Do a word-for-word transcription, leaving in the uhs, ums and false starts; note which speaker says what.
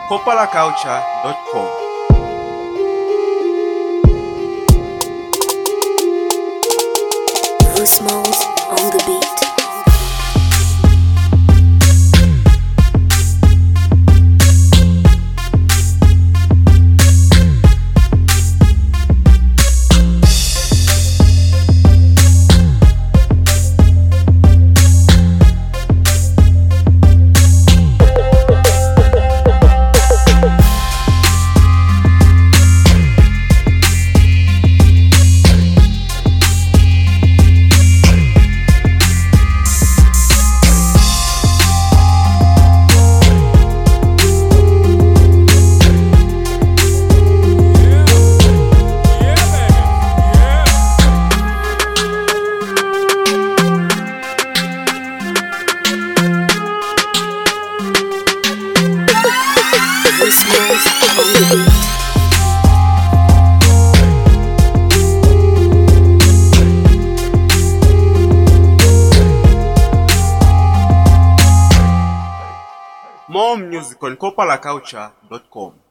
Speaker 1: copala culture dot com.
Speaker 2: Rusmos on the beat. Rusmos on the beat.
Speaker 1: More music on copala culture dot com.